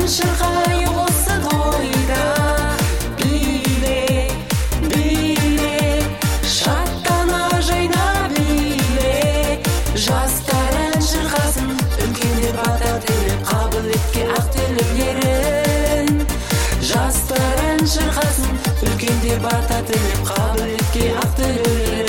шырқайық осы тойда. Биле, биле, шаттана жайна биле. Жастар ән шырқасын, үлкендер бата тілеп, қабыл етке ақ тілеулерін. Жастар ән шырқасын, үлкендер бата тілеп, қабыл етке ақ тілеулерін.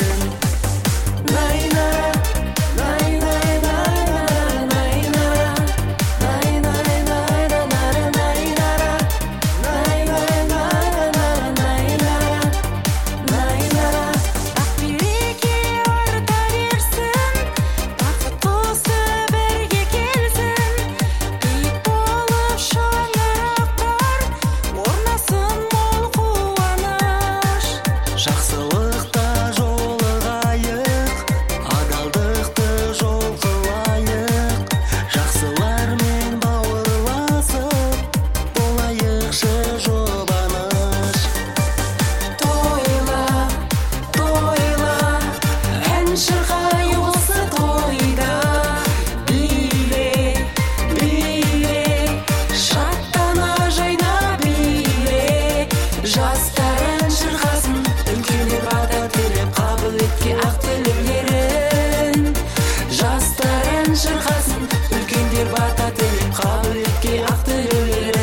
Жақсылықта жолығайық, адалдықты жол қылайық. Жақсылармен бауырласып, болайықшы жұбаныш. Тойла, тойла, ән шырқайық осы тойда. Биле, биле, шаттана жайна биле. Жастар ән шырқасын, үлкендер бата тілеп, қабыл етке ақ тілеулерін. Жастар ән шырқасын, үлкендер бата тілеп, қабыл етке ақ тілеулерін.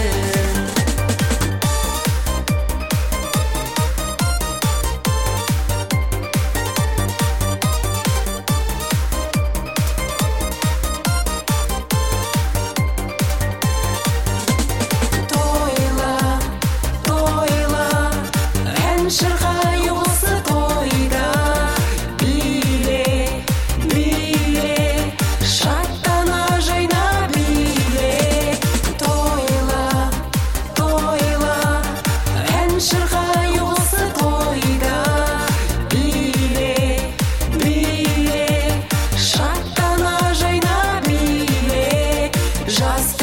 Тойла, тойла, ән шырқайық осы тойда. Биле, биле, шаттана жайна биле. Тойла, тойла, ән шырқайық осы тойда. Биле, биле, шаттана жайна биле. Жас